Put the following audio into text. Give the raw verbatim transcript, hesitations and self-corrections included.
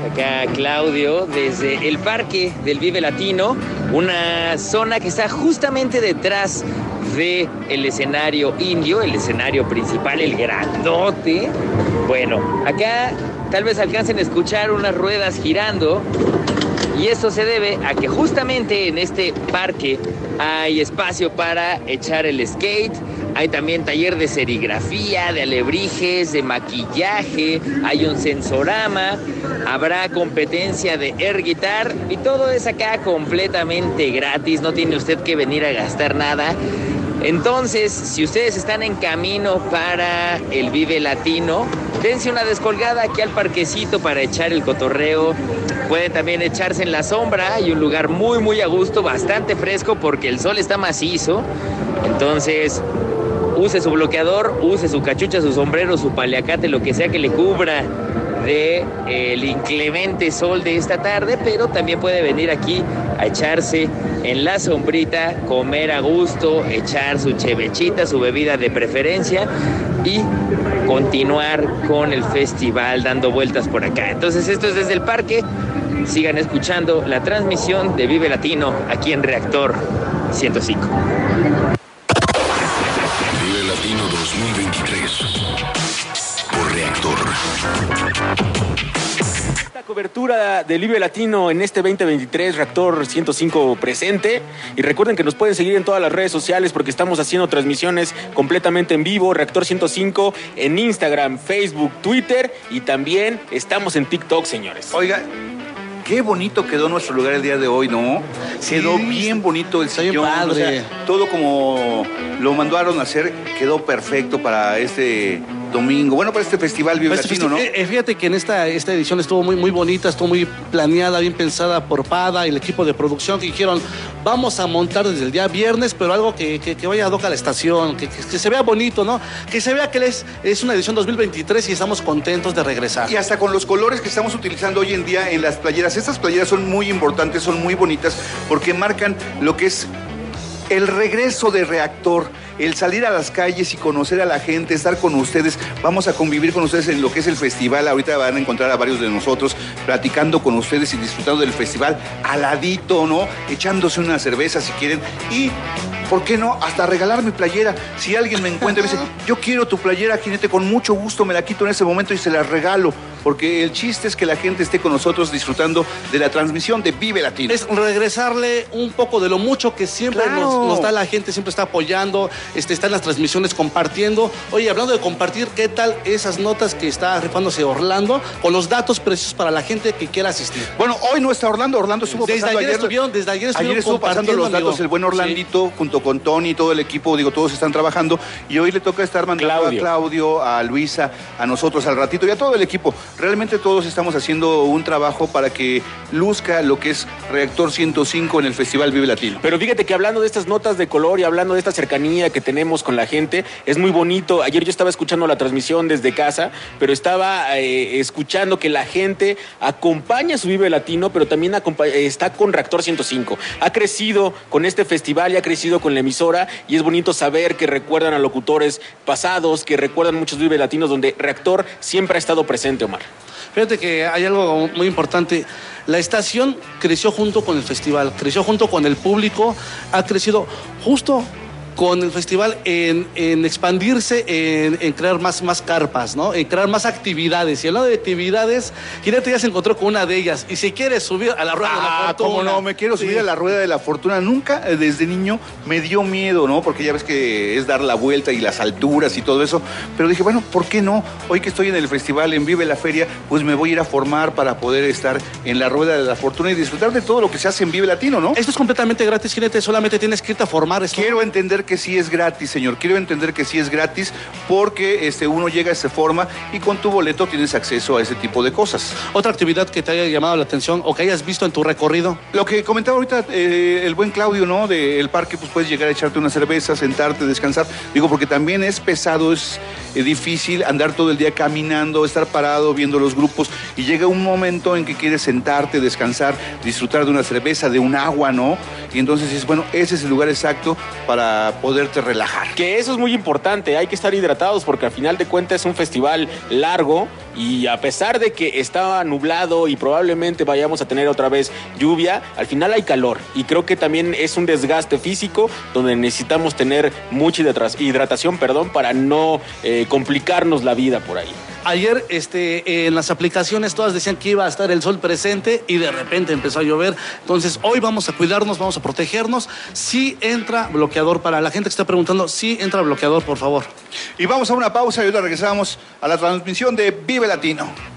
acá Claudio, desde el Parque del Vive Latino, una zona que está justamente detrás de el escenario indio, el escenario principal, el grandote. Bueno, acá tal vez alcancen a escuchar unas ruedas girando, y esto se debe a que justamente en este parque hay espacio para echar el skate. Hay también taller de serigrafía, de alebrijes, de maquillaje, hay un sensorama, habrá competencia de air guitar y todo es acá completamente gratis, no tiene usted que venir a gastar nada. Entonces, si ustedes están en camino para el Vive Latino, dense una descolgada aquí al parquecito para echar el cotorreo. Pueden también echarse en la sombra, hay un lugar muy muy a gusto, bastante fresco porque el sol está macizo. Entonces, use su bloqueador, use su cachucha, su sombrero, su paliacate, lo que sea que le cubra de eh, el inclemente sol de esta tarde, pero también puede venir aquí a echarse en la sombrita, comer a gusto, echar su chevechita, su bebida de preferencia y continuar con el festival dando vueltas por acá. Entonces esto es desde el parque, sigan escuchando la transmisión de Vive Latino aquí en Reactor ciento cinco. Vive Latino dos mil veintitrés por Reactor. Esta cobertura del Vive Latino en este veinte veintitrés, Reactor ciento cinco presente. Y recuerden que nos pueden seguir en todas las redes sociales porque estamos haciendo transmisiones completamente en vivo. Reactor ciento cinco en Instagram, Facebook, Twitter y también estamos en TikTok, señores. Oiga, qué bonito quedó nuestro lugar el día de hoy, ¿no? Sí. Quedó bien bonito el sillón, o sea, todo como lo mandaron a hacer, quedó perfecto para este domingo. Bueno, para este festival Vive este Latino, festi- ¿no? Eh, fíjate que en esta, esta edición estuvo muy, muy bonita, estuvo muy planeada, bien pensada por Pada y el equipo de producción que dijeron, vamos a montar desde el día viernes, pero algo que, que, que vaya a doca a la estación, que, que, que se vea bonito, ¿no? Que se vea que es, es una edición dos mil veintitrés y estamos contentos de regresar. Y hasta con los colores que estamos utilizando hoy en día en las playeras. Estas playeras son muy importantes, son muy bonitas, porque marcan lo que es el regreso de Reactor, el salir a las calles y conocer a la gente, estar con ustedes. Vamos a convivir con ustedes en lo que es el festival. Ahorita van a encontrar a varios de nosotros platicando con ustedes y disfrutando del festival al ladito, ¿no? Echándose una cerveza si quieren. Y, ¿por qué no? Hasta regalar mi playera. Si alguien me encuentra y me dice, yo quiero tu playera, Jinete, con mucho gusto me la quito en ese momento y se la regalo. Porque el chiste es que la gente esté con nosotros disfrutando de la transmisión de Vive Latino. Es regresarle un poco de lo mucho que siempre Claro. nos, nos da la gente, siempre está apoyando, este, está en las transmisiones compartiendo. Oye, hablando de compartir, ¿qué tal esas notas que está rifándose Orlando con los datos precisos para la gente que quiera asistir? Bueno, hoy no está Orlando, Orlando estuvo Desde pasando ayer ayer. estuvieron, desde ayer estuvieron Ayer estuvo pasando los datos amigo. el buen Orlandito, sí, junto con Tony y todo el equipo, digo, todos están trabajando y hoy le toca estar mandando Claudio. a Claudio, a Luisa, a nosotros al ratito y a todo el equipo. Realmente todos estamos haciendo un trabajo para que luzca lo que es Reactor ciento cinco en el Festival Vive Latino. Pero fíjate que hablando de estas notas de color y hablando de esta cercanía que tenemos con la gente, es muy bonito. Ayer yo estaba escuchando la transmisión desde casa, pero estaba eh, escuchando que la gente acompaña su Vive Latino, pero también está con Reactor ciento cinco. Ha crecido con este festival y ha crecido con la emisora y es bonito saber que recuerdan a locutores pasados, que recuerdan muchos Vive Latinos donde Reactor siempre ha estado presente, Omar. Fíjate que hay algo muy importante. La estación creció junto con el festival, creció junto con el público, ha crecido justo con el festival en, en expandirse, en, en crear más, más carpas, ¿no? En crear más actividades. Y hablando de actividades, Jinete ya se encontró con una de ellas y se quiere subir a la rueda ah, de la fortuna. ¿Cómo no? Me quiero subir sí. a la rueda de la fortuna. Nunca, desde niño, me dio miedo, ¿no? Porque ya ves que es dar la vuelta y las alturas y todo eso. Pero dije, bueno, ¿por qué no? Hoy que estoy en el festival, en Vive la Feria, pues me voy a ir a formar para poder estar en la rueda de la fortuna y disfrutar de todo lo que se hace en Vive Latino, ¿no? Esto es completamente gratis, Jinete. Solamente tienes que irte a formar. Esto. Quiero entender que sí es gratis, señor. Quiero entender que sí es gratis porque este, uno llega, se forma y con tu boleto tienes acceso a ese tipo de cosas. ¿Otra actividad que te haya llamado la atención o que hayas visto en tu recorrido? Lo que comentaba ahorita eh, el buen Claudio, ¿no? Del parque, pues puedes llegar a echarte una cerveza, sentarte, descansar. Digo, porque también es pesado, es eh, difícil andar todo el día caminando, estar parado, viendo los grupos y llega un momento en que quieres sentarte, descansar, disfrutar de una cerveza, de un agua, ¿no? Y entonces dices, bueno, ese es el lugar exacto para poderte relajar. Que eso es muy importante, hay que estar hidratados porque al final de cuentas es un festival largo, y a pesar de que estaba nublado y probablemente vayamos a tener otra vez lluvia, al final hay calor y creo que también es un desgaste físico donde necesitamos tener mucha hidratación, perdón, para no eh, complicarnos la vida por ahí. Ayer este, en las aplicaciones todas decían que iba a estar el sol presente y de repente empezó a llover. Entonces hoy vamos a cuidarnos, vamos a protegernos. Sí entra bloqueador, para la gente que está preguntando, sí entra bloqueador, por favor. Y vamos a una pausa y ahora regresamos a la transmisión de Vive Latino.